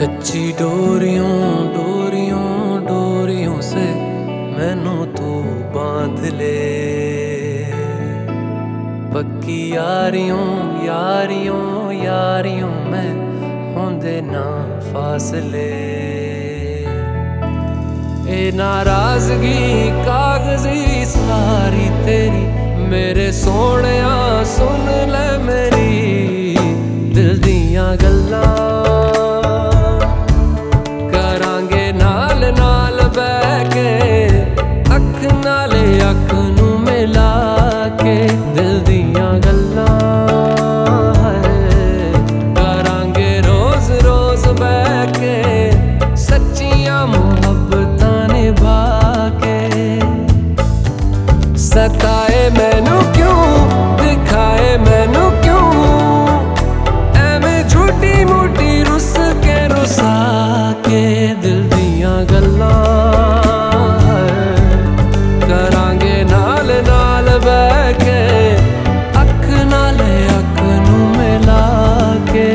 कच्ची डोरियों डोरियों डोरियों से मैनू तू बांध ले। पक्की यारियों यारियों यारियों में होंदे ना फासले। ए नाराजगी कागजी सारी तेरी मेरे सोहणिया सुन ले मेरी दिल दियां गल्लां। करांगे नाल नाल बैह के अख नाले अख नू मिला के दिल दियां गल्लां। करांगे रोज रोज बैह के सच्चियां मुहब्बतां निभा के। सताए मैनू क्यों दिखाए मैनू क्यों एवें झूठी मूठी रुस के रुसा के दिल दियां गल्लां। करांगे नाल नाल बैह के अख नाले अख नू मिला के।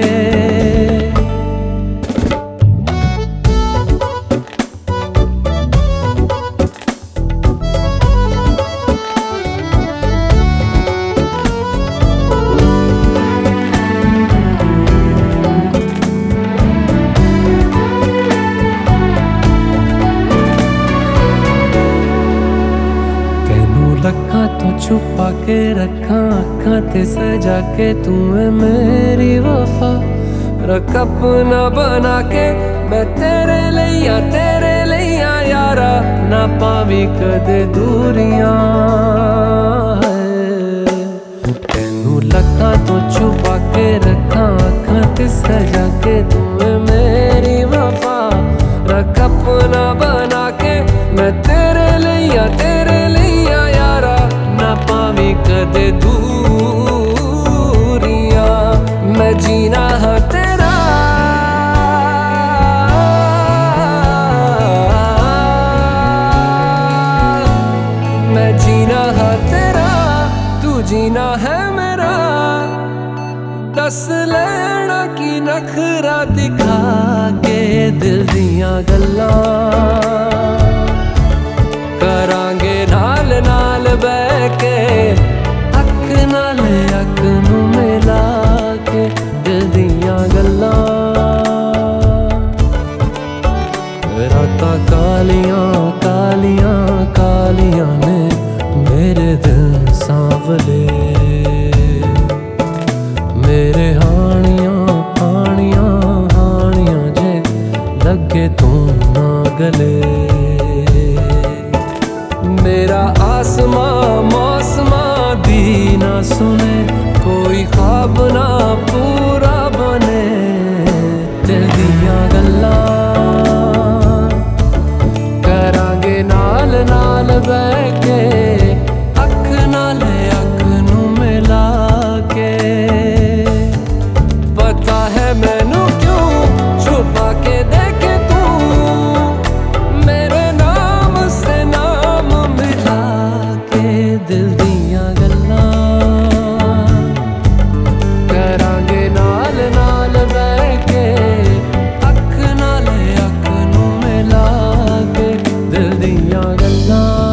लखां तो छुपा के रखा अखां ते सजा के तू है मेरी वफा। रख अपना बना के मैं तेरे लिया यारा ना पावी कदे दूरियां। तेनू लखां तो छुपा के रखा अखां ते सजा के तू है मेरी वफा। रख अपना बना के मैं तेरे लिया यारा ना पावी कदे दूरियां। मैं जीना हाँ तेरा मैं जीना हाँ तेरा तू जीना है मेरा। दस लेना की नखरा दिखा के दिल दियां गल्लां। करांगे नाल नाल बैह के अख नाल अख नू मिला के दिल दियां गल्लां। रातां कालियां कालियां कालियां ने मेरे दिल सांवले। मेरे हानियां हानियां हानियां जे लगे तू ना गले। मेरा आसमां मौसमां दी ना सुने कोई ख्वाब ना पूरा बने दिल दियां गल्लां। करांगे नाल नाल बैह के अख नाले अख नू मिला के। पता है मैनू क्यों छुपा के देखे तू मेरे नाम से नाम मिला के दिल दियां गल्लां। करांगे नाल नाल बैह के अख नाले अख नू मिला के दिल दियां गल्लां।